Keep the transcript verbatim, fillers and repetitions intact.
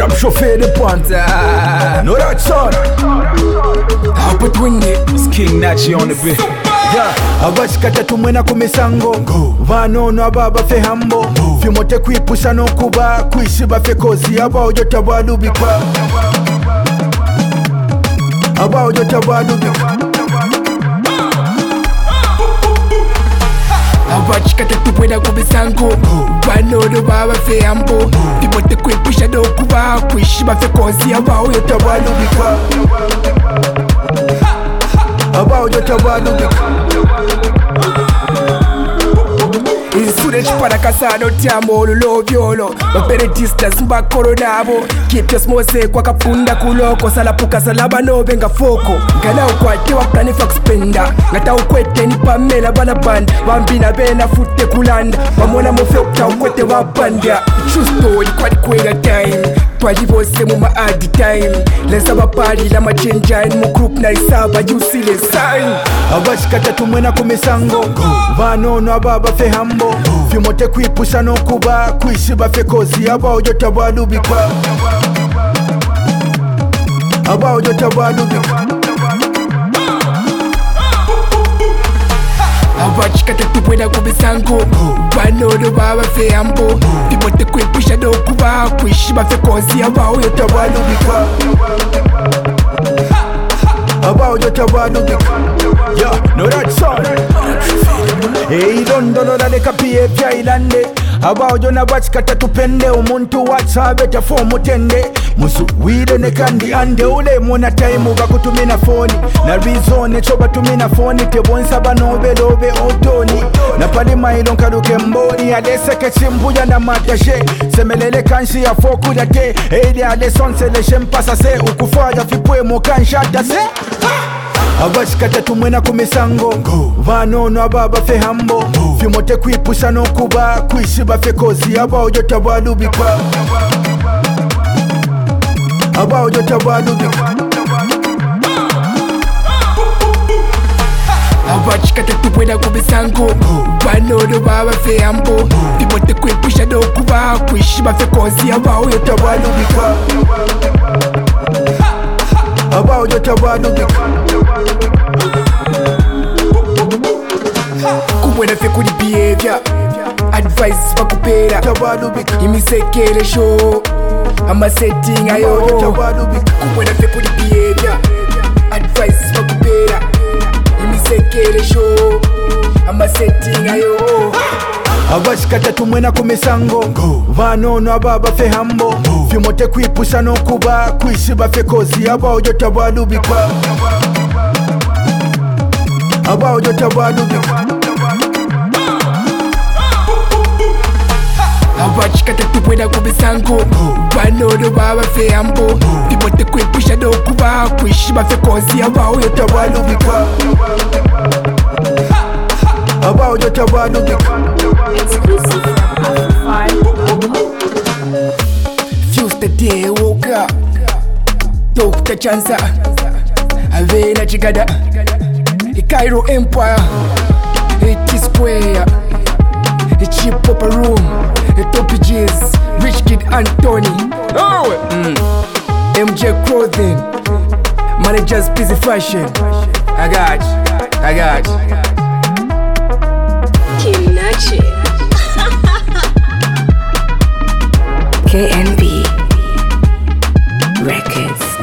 Rap chauffeur de pointe. No that son. How put windy. It's King Nachi on the beat. Yeah, abashikata tumwena kumisango vanono ababa fe hambo fimote kwipusha nokuba kwishiba fe kozi abaojo tabadubikwa abaojo tabadubikwa abashikata tumwena kumisango vanono baba fe hambo fimote kwipusha nokuba kwishiba fe kozi abaojo tabadubikwa abaojo tabadubikwa Insude chipana kasano tiamo lulo violo Baperetistas mbakoro nabo Kipya smose kwa kapunda kuloko Salapuka salaba no benga foko Ngana ukwate wa plani fax penda Ngata ukwete ni pamela bana band Bambina bena fute kulanda Bamona mofekta ukwete wa banda True story kwa di kwega time Twajivose mu ma adi time Lesa bapari la machenja Mu group na isaba yusile sign abashikata tumwena kumisango vanono ababa fe hambo fimote kwipusha nokuba kwishiba fe kozi abaojo tabadubikwa abaojo tabadubikwa abashikata tumwena kumisango vanono baba fe hambo fimote kwipusha nokuba kwishiba fe kozi abaojo tabadubikwa abaojo tabadubikwa. Yeah, no that son. Hey, dondono la deka pie pya ilande abaojo na bachikata tupende umuntu wachabe tafo mutende musu wide ne kandi ande ule mona time bakutumina phone na reason choba tumina phone te bonsa banobe lobe otoni na pali mailo kaduke mboni adeseke chimbuja na matashe semelele kanshi ya foku date hey ade sonse le shempasa se ukufaja fipwe mo kanshata se abashikata tumwena kumisango vanono ababa fe hambo fimote kwipusha nokuba kwishiba fe kozi abaojo tabadubikwa abaojo tabadubikwa abashikata tumwena kumisango vanono baba fe hambo fimote kwipusha nokuba kwishiba fe kozi abaojo tabadubikwa abaojo tabadubikwa kumwena fe kuli behavior advice bakupera tabadubikwa imisekele show ama setting ayo kumwena fe kuli behavior advice bakupera imisekele show ama setting ayo abashikata tumwena kumisango vanono ababa fe hambo fimote kwipusha nokuba kwishiba fe kozi abaojo tabadubikwa abaojo tabadubikwa abashikata tumwena kumisango vanono baba fe hambo fimote kwipusha nokuba kwishiba fe kozi abaojo tabadubikwa abaojo tabadubikwa. Exclusive from Amplify. Fuse the day woke up Doctor Chansa Avena Chigada The Cairo Empire It is Square The Cheap Popper Room The Topi G's Rich Kid Anthony Oh mm. M J Clothing Managers Busy Fashion I got you I got you King Nachi. K N B Records.